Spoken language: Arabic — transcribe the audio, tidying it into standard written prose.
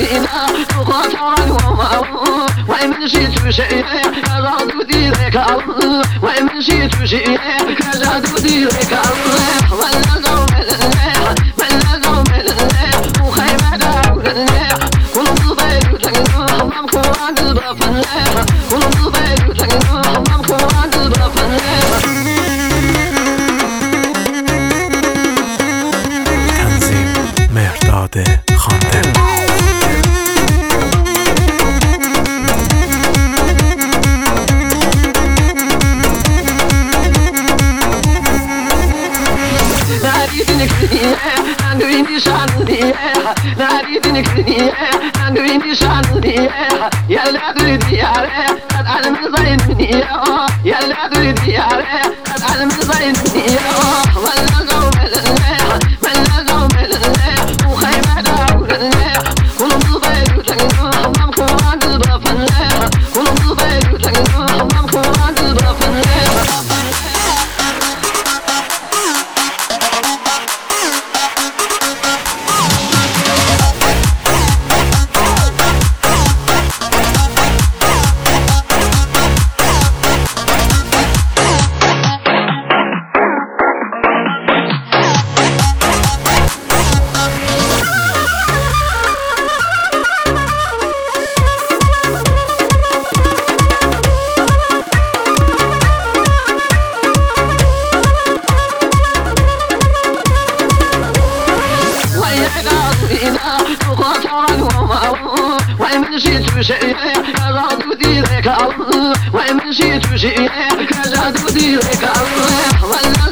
فينا وخاطر وإن شئت شيء كزاد ديرك وإن شئت شيء كزاد ديرك ولا زوم الله ولا زوم الله وخيمة داول الله كل ضيق تنو حمام كوان البفن كل ضيق تنو حمام كوان البفن تنظیم مهرداد خاندل يلا تريد يا قد علم زينني يلا تريد يا قد علم زينني ولا زوم الله ولا زوم الله وخيمة داول الله كل ضيق تنو حمام كوان البفن كل ضيق تنو حمام كوان البفن وإن شئت شيء كزاد ديرك وإن شئت شيء كزاد ديرك ولا